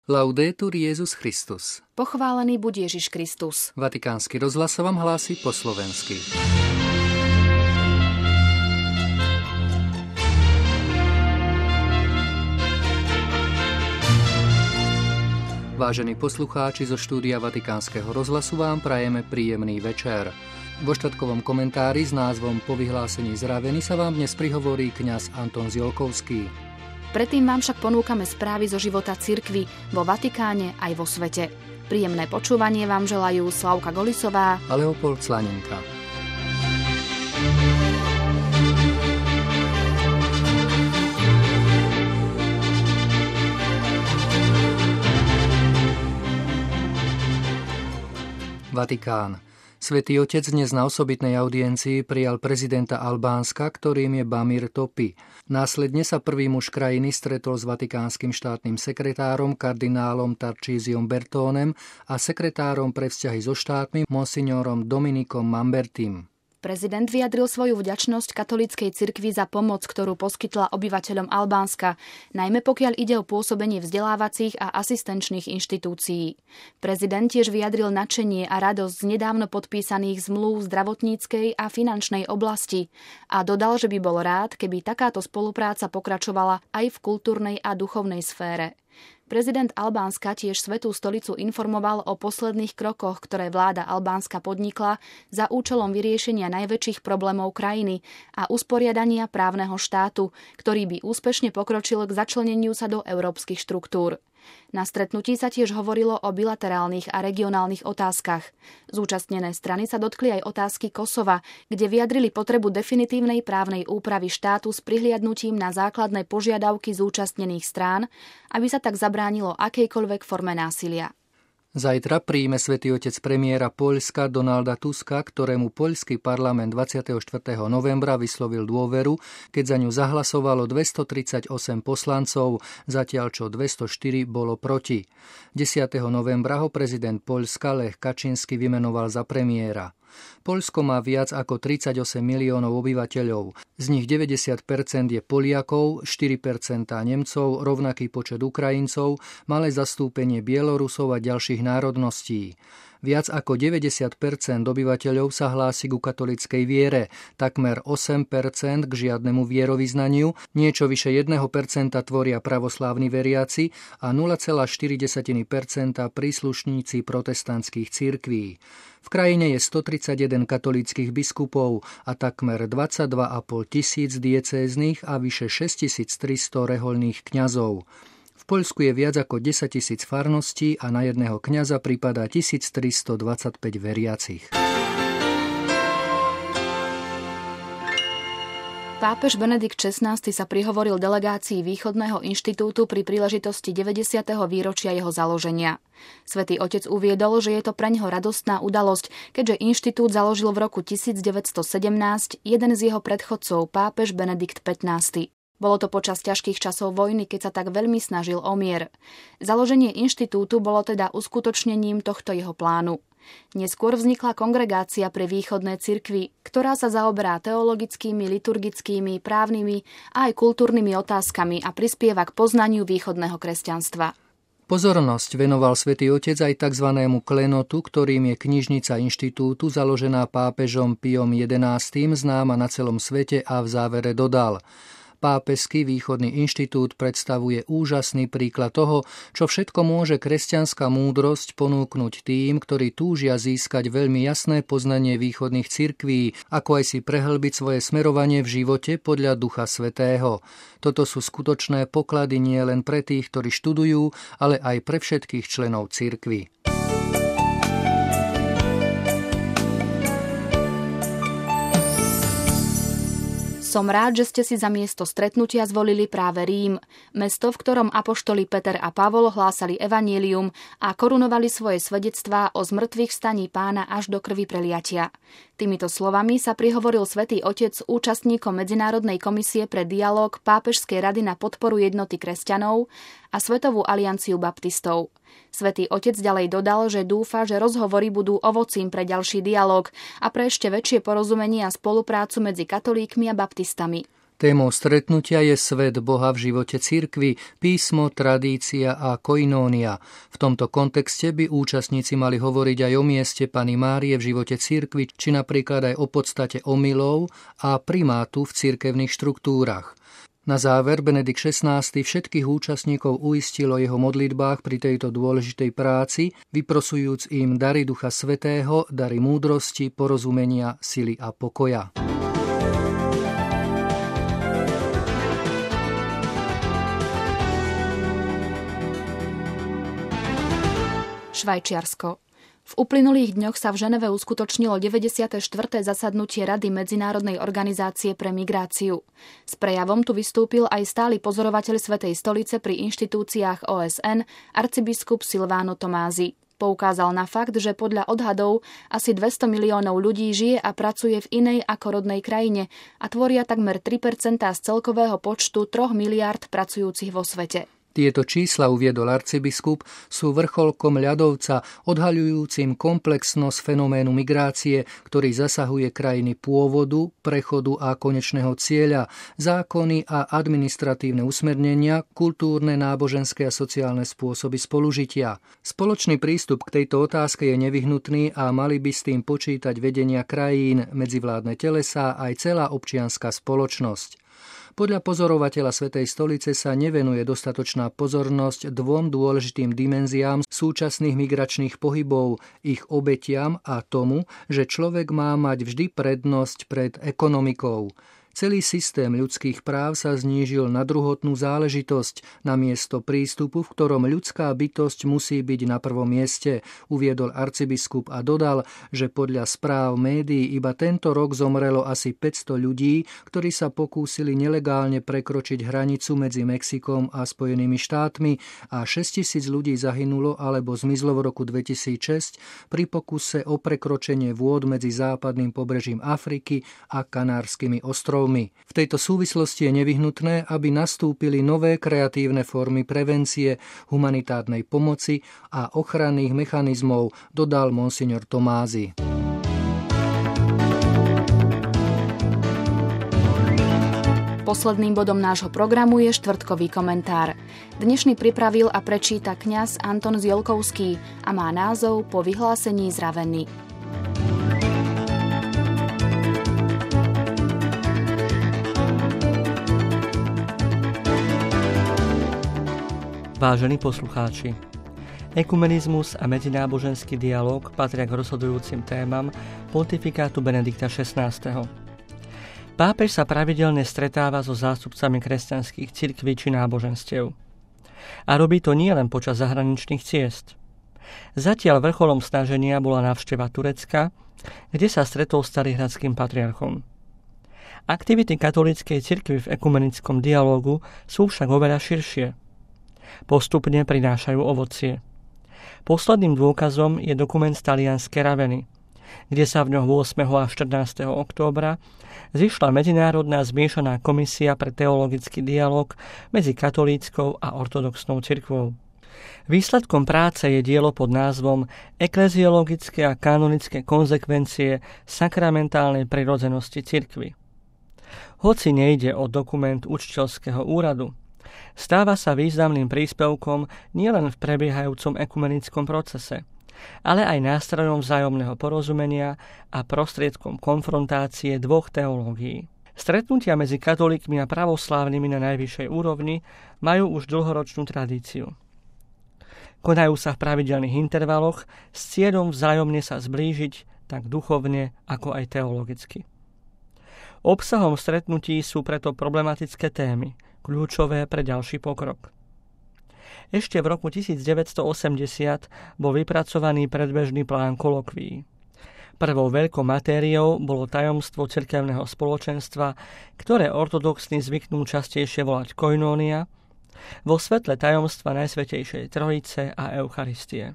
Laudetur Jesus Christus. Pochválený buď Ježiš Kristus. Vatikánsky rozhlas vám hlási po slovensky. Vážení poslucháči, zo štúdia Vatikánskeho rozhlasu vám prajeme príjemný večer. Vo štvrtkovom komentári s názvom Po vyhlásení zravení sa vám dnes prihovorí kňaz Anton Ziolkovský. Predtým vám však ponúkame správy zo života cirkvi vo Vatikáne aj vo svete. Príjemné počúvanie vám želajú Slavka Golisová a Leopold Slaninka. Vatikán. Svätý Otec dnes na osobitnej audiencii prijal prezidenta Albánska, ktorým je Bamir Topi. Následne sa prvý muž krajiny stretol s vatikánskym štátnym sekretárom kardinálom Tarcísiom Bertónem a sekretárom pre vzťahy so štátmi monsignorom Dominikom Mambertim. Prezident vyjadril svoju vďačnosť katolíckej cirkvi za pomoc, ktorú poskytla obyvateľom Albánska, najmä pokiaľ ide o pôsobenie vzdelávacích a asistenčných inštitúcií. Prezident tiež vyjadril nadšenie a radosť z nedávno podpísaných zmlúv v zdravotníckej a finančnej oblasti a dodal, že by bol rád, keby takáto spolupráca pokračovala aj v kultúrnej a duchovnej sfére. Prezident Albánska tiež Svätú stolicu informoval o posledných krokoch, ktoré vláda Albánska podnikla za účelom vyriešenia najväčších problémov krajiny a usporiadania právneho štátu, ktorý by úspešne pokročil k začleneniu sa do európskych štruktúr. Na stretnutí sa tiež hovorilo o bilaterálnych a regionálnych otázkach. Zúčastnené strany sa dotkli aj otázky Kosova, kde vyjadrili potrebu definitívnej právnej úpravy štátu s prihliadnutím na základné požiadavky zúčastnených strán, aby sa tak zabránilo akejkoľvek forme násilia. Zajtra príjme Svätý Otec premiéra Poľska Donalda Tuska, ktorému poľský parlament 24. novembra vyslovil dôveru, keď za ňu zahlasovalo 238 poslancov, zatiaľ čo 204 bolo proti. 10. novembra ho prezident Poľska Lech Kačínsky vymenoval za premiéra. Poľsko má viac ako 38 miliónov obyvateľov. Z nich 90% je Poliakov, 4% Nemcov, rovnaký počet Ukrajincov, malé zastúpenie Bielorusov a ďalších národností. Viac ako 90% obyvateľov sa hlási ku katolíckej viere, takmer 8% k žiadnemu vierovyznaniu, niečo vyše 1% tvoria pravoslávni veriaci a 0,4% príslušníci protestantských cirkví. V krajine je 131 katolíckych biskupov a takmer 22,5 tisíc diecéznych a vyše 6300 rehoľných kňazov. V Poľsku je viac ako 10 000 farností a na jedného kňaza pripadá 1325 veriacich. Pápež Benedikt XVI sa prihovoril delegácii Východného inštitútu pri príležitosti 90. výročia jeho založenia. Svätý Otec uviedol, že je to preňho radostná udalosť, keďže inštitút založil v roku 1917 jeden z jeho predchodcov, pápež Benedikt XV. Bolo to počas ťažkých časov vojny, keď sa tak veľmi snažil o mier. Založenie inštitútu bolo teda uskutočnením tohto jeho plánu. Neskôr vznikla kongregácia pre východné cirkvi, ktorá sa zaoberá teologickými, liturgickými, právnymi a aj kultúrnymi otázkami a prispieva k poznaniu východného kresťanstva. Pozornosť venoval Svätý Otec aj tzv. Klenotu, ktorým je knižnica inštitútu založená pápežom Piom XI, známa na celom svete, a v závere dodal: Pápežský východný inštitút predstavuje úžasný príklad toho, čo všetko môže kresťanská múdrosť ponúknuť tým, ktorí túžia získať veľmi jasné poznanie východných cirkví, ako aj si prehlbiť svoje smerovanie v živote podľa Ducha Svätého. Toto sú skutočné poklady nie len pre tých, ktorí študujú, ale aj pre všetkých členov cirkvi. Som rád, že ste si za miesto stretnutia zvolili práve Rím, mesto, v ktorom apoštoli Peter a Pavol hlásali evanjelium a korunovali svoje svedectvá o zmrtvých vstaní Pána až do krvi preliatia. Týmito slovami sa prihovoril Svätý Otec účastníkom Medzinárodnej komisie pre dialóg Pápežskej rady na podporu jednoty kresťanov a Svetovú alianciu baptistov. Svätý Otec ďalej dodal, že dúfa, že rozhovory budú ovocím pre ďalší dialóg a pre ešte väčšie porozumenie a spoluprácu medzi katolíkmi a baptistami. Témou stretnutia je svet Boha v živote cirkvi, písmo, tradícia a koinónia. V tomto kontexte by účastníci mali hovoriť aj o mieste Panny Márie v živote cirkvi, či napríklad aj o podstate omylov a primátu v cirkevných štruktúrach. Na záver Benedikt XVI všetkých účastníkov uistil o jeho modlitbách pri tejto dôležitej práci, vyprosujúc im dary Ducha Svätého, dary múdrosti, porozumenia, sily a pokoja. Švajčiarsko. V uplynulých dňoch sa v Ženeve uskutočnilo 94. zasadnutie Rady Medzinárodnej organizácie pre migráciu. S prejavom tu vystúpil aj stály pozorovateľ Svätej stolice pri inštitúciách OSN arcibiskup Silvano Tomási. Poukázal na fakt, že podľa odhadov asi 200 miliónov ľudí žije a pracuje v inej ako rodnej krajine a tvoria takmer 3% z celkového počtu 3 miliárd pracujúcich vo svete. Tieto čísla, uviedol arcibiskup, sú vrcholkom ľadovca, odhaľujúcim komplexnosť fenoménu migrácie, ktorý zasahuje krajiny pôvodu, prechodu a konečného cieľa, zákony a administratívne usmernenia, kultúrne, náboženské a sociálne spôsoby spolužitia. Spoločný prístup k tejto otázke je nevyhnutný a mali by s tým počítať vedenia krajín, medzivládne telesá aj celá občianska spoločnosť. Podľa pozorovateľa Svätej stolice sa nevenuje dostatočná pozornosť dvom dôležitým dimenziám súčasných migračných pohybov, ich obetiam a tomu, že človek má mať vždy prednosť pred ekonomikou. Celý systém ľudských práv sa znížil na druhotnú záležitosť, namiesto prístupu, v ktorom ľudská bytosť musí byť na prvom mieste, uviedol arcibiskup a dodal, že podľa správ médií iba tento rok zomrelo asi 500 ľudí, ktorí sa pokúsili nelegálne prekročiť hranicu medzi Mexikom a Spojenými štátmi a 6 000 ľudí zahynulo alebo zmizlo v roku 2006 pri pokuse o prekročenie vôd medzi západným pobrežím Afriky a Kanárskymi ostrovmi. V tejto súvislosti je nevyhnutné, aby nastúpili nové kreatívne formy prevencie, humanitárnej pomoci a ochranných mechanizmov, dodal monsignor Tomási. Posledným bodom nášho programu je štvrtkový komentár. Dnešný pripravil a prečíta kňaz Anton Zielkovský a má názov Po vyhlásení z Ravenny. Vážení poslucháči, ekumenizmus a medzináboženský dialóg patria k rozhodujúcim témam pontifikátu Benedikta XVI. Pápež sa pravidelne stretáva so zástupcami kresťanských cirkví či náboženstiev. A robí to nielen počas zahraničných ciest. Zatiaľ vrcholom snaženia bola návšteva Turecka, kde sa stretol s carihradským patriarchom. Aktivity katolíckej cirkvi v ekumenickom dialógu sú však oveľa širšie. Postupne prinášajú ovocie. Posledným dôkazom je dokument z talianskej Ravenny, kde sa v ňom 8. a 14. októbra zišla Medzinárodná zmiešaná komisia pre teologický dialóg medzi katolíckou a ortodoxnou cirkvou. Výsledkom práce je dielo pod názvom Ekleziologické a kanonické konzekvencie sakramentálnej prirodzenosti cirkvi. Hoci nejde o dokument učiteľského úradu, stáva sa významným príspevkom nielen v prebiehajúcom ekumenickom procese, ale aj nástrojom vzájomného porozumenia a prostriedkom konfrontácie dvoch teológií. Stretnutia medzi katolíkmi a pravoslávnymi na najvyššej úrovni majú už dlhoročnú tradíciu. Konajú sa v pravidelných intervaloch s cieľom vzájomne sa zblížiť tak duchovne ako aj teologicky. Obsahom stretnutí sú preto problematické témy, kľúčové pre ďalší pokrok. Ešte v roku 1980 bol vypracovaný predbežný plán kolokvií. Prvou veľkou matériou bolo tajomstvo cirkevného spoločenstva, ktoré ortodoxní zvyknú častejšie volať koinónia, vo svetle tajomstva Najsvätejšej Trojice a Eucharistie.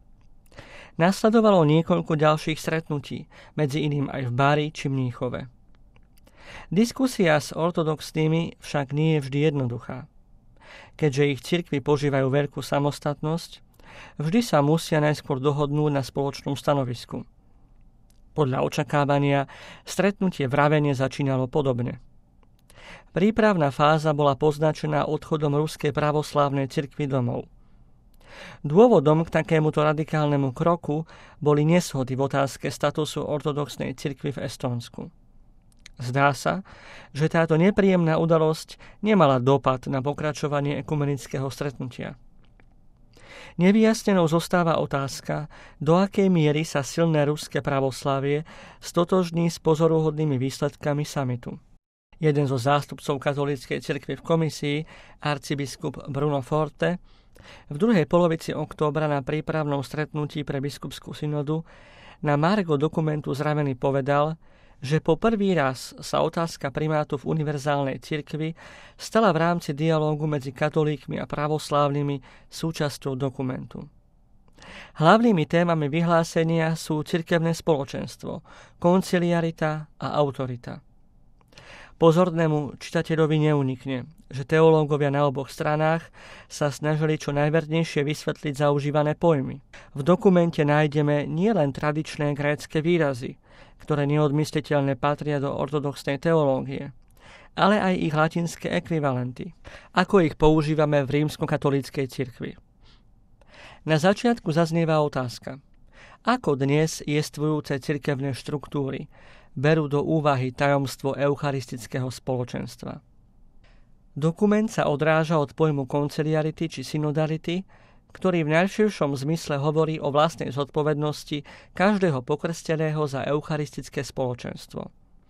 Nasledovalo niekoľko ďalších stretnutí, medzi iným aj v Bari či Mníchove. Diskusia s ortodoxnými však nie je vždy jednoduchá. Keďže ich cirkvi požívajú veľkú samostatnosť, vždy sa musia najskôr dohodnúť na spoločnom stanovisku. Podľa očakávania stretnutie v Ravene začínalo podobne. Prípravná fáza bola poznačená odchodom Ruskej pravoslávnej cirkvi domov. Dôvodom k takémuto radikálnemu kroku boli neshody v otázke statusu ortodoxnej cirkvi v Estónsku. Zdá sa, že táto nepríjemná udalosť nemala dopad na pokračovanie ekumenického stretnutia. Nevyjasnenou zostáva otázka, do akej miery sa silné ruské pravoslávie stotožní s pozoruhodnými výsledkami samitu. Jeden zo zástupcov katolíckej cirkvi v komisii, arcibiskup Bruno Forte, v druhej polovici októbra na prípravnom stretnutí pre biskupskú synodu na margo dokumentu zravený povedal, že po prvý raz sa otázka primátu v univerzálnej cirkvi stala v rámci dialógu medzi katolíkmi a pravoslávnymi súčasťou dokumentu. Hlavnými témami vyhlásenia sú cirkevné spoločenstvo, konciliarita a autorita. Pozornému čitateľovi neunikne, že teológovia na oboch stranách sa snažili čo najvernejšie vysvetliť zaužívané pojmy. V dokumente nájdeme nielen tradičné grécke výrazy, ktoré neodmysliteľne patria do ortodoxnej teológie, ale aj ich latinské ekvivalenty, ako ich používame v rímskokatolíckej cirkvi. Na začiatku zaznieva otázka, ako dnes jestvujúce cirkevné štruktúry berú do úvahy tajomstvo eucharistického spoločenstva. Dokument sa odráža od pojmu konciliarity či synodality, ktorý v najširšom zmysle hovorí o vlastnej zodpovednosti každého pokrsteného za eucharistické spoločenstvo.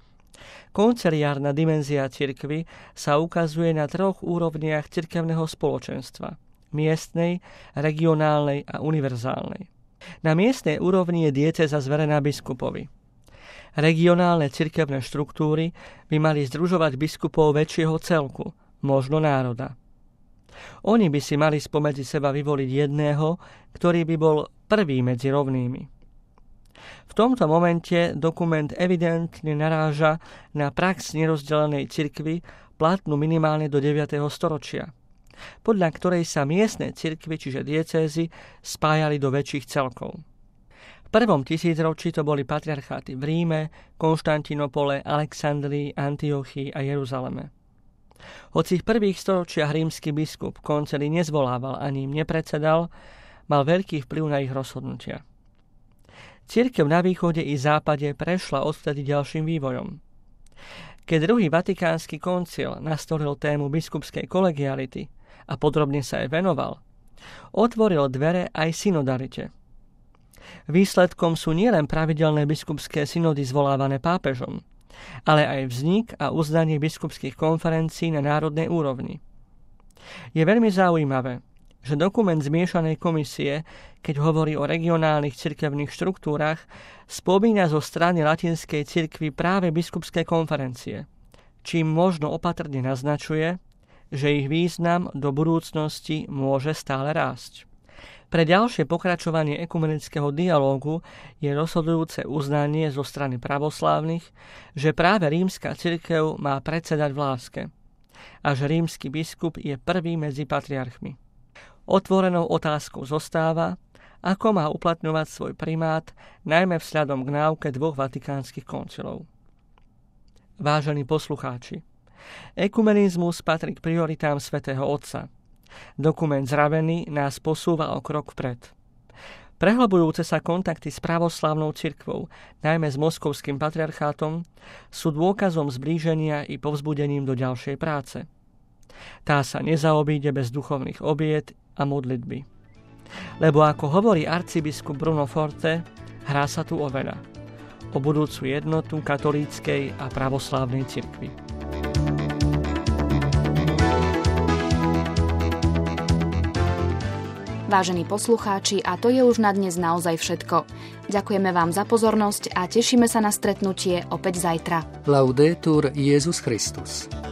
Konciliárna dimenzia cirkvi sa ukazuje na 3 úrovniach cirkevného spoločenstva: miestnej, regionálnej a univerzálnej. Na miestnej úrovni je diecéza zverená biskupovi. Regionálne cirkevné štruktúry by mali združovať biskupov väčšieho celku, možno národa. Oni by si mali spomedzi seba vyvoliť jedného, ktorý by bol prvý medzi rovnými. V tomto momente dokument evidentne naráža na prax nerozdelenej cirkvi platnú minimálne do 9. storočia, podľa ktorej sa miestne cirkvi, čiže diecézy, spájali do väčších celkov. V prvom tisícročí to boli patriarcháty v Ríme, Konštantinopole, Alexandrii, Antiochii a Jeruzaleme. Hoci v prvých storočiach rímsky biskup koncily nezvolával ani im nepredsedal, mal veľký vplyv na ich rozhodnutia. Cirkev na východe i západe prešla odvtedy ďalším vývojom. Keď druhý vatikánsky koncil nastolil tému biskupskej kolegiality a podrobne sa jej venoval, otvoril dvere aj synodalite. Výsledkom sú nielen pravidelné biskupské synody zvolávané pápežom, ale aj vznik a uznanie biskupských konferencií na národnej úrovni. Je veľmi zaujímavé, že dokument zmiešanej komisie, keď hovorí o regionálnych cirkevných štruktúrach, spomína zo strany latinskej cirkvi práve biskupské konferencie, čím možno opatrne naznačuje, že ich význam do budúcnosti môže stále rásť. Pre ďalšie pokračovanie ekumenického dialógu je rozhodujúce uznanie zo strany pravoslávnych, že práve rímska cirkev má predsedať v láske a že rímsky biskup je prvý medzi patriarchmi. Otvorenou otázkou zostáva, ako má uplatňovať svoj primát, najmä vzhľadom k náuke 2 vatikánskych koncilov. Vážení poslucháči, ekumenizmus patrí k prioritám svätého Otca. Dokument zravený nás posúva o krok vpred. Prehlbujúce sa kontakty s pravoslávnou cirkvou, najmä s moskovským patriarchátom, sú dôkazom zblíženia i povzbudením do ďalšej práce. Tá sa nezaobíde bez duchovných obiet a modlitby. Lebo ako hovorí arcibiskup Bruno Forte, hrá sa tu o veľa. O budúcu jednotu katolíckej a pravoslávnej cirkvi. Vážení poslucháči, a to je už na dnes naozaj všetko. Ďakujeme vám za pozornosť a tešíme sa na stretnutie opäť zajtra. Laudetur Jesus Christus.